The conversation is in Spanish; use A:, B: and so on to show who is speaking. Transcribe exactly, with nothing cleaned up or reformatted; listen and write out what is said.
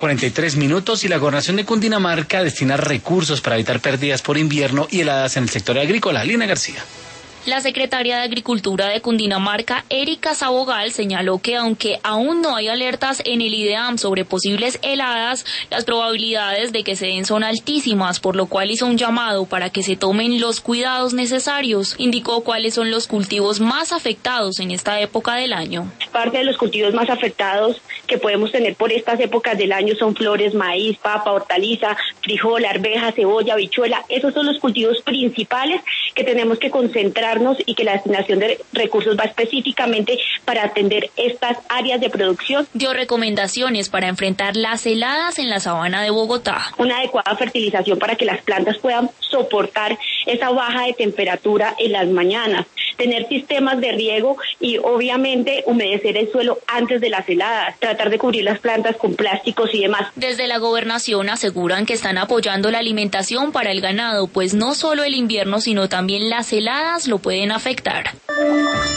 A: cuarenta y tres minutos y la Gobernación de Cundinamarca destina recursos para evitar pérdidas por invierno y heladas en el sector agrícola. Lina García.
B: La secretaria de Agricultura de Cundinamarca, Erika Sabogal, señaló que aunque aún no hay alertas en el IDEAM sobre posibles heladas, las probabilidades de que se den son altísimas, por lo cual hizo un llamado para que se tomen los cuidados necesarios. Indicó cuáles son los cultivos más afectados en esta época del año.
C: Parte de los cultivos más afectados que podemos tener por estas épocas del año son flores, maíz, papa, hortaliza, frijol, arveja, cebolla, habichuela. Esos son los cultivos principales que tenemos que concentrar y que la destinación de recursos va específicamente para atender estas áreas de producción.
B: Dio recomendaciones para enfrentar las heladas en la sabana de Bogotá.
C: Una adecuada fertilización para que las plantas puedan soportar esa baja de temperatura en las mañanas. Tener sistemas de riego y obviamente humedecer el suelo antes de las heladas. Tratar de cubrir las plantas con plásticos y demás.
B: Desde la gobernación aseguran que están apoyando la alimentación para el ganado, pues no solo el invierno sino también las heladas lo pueden afectar.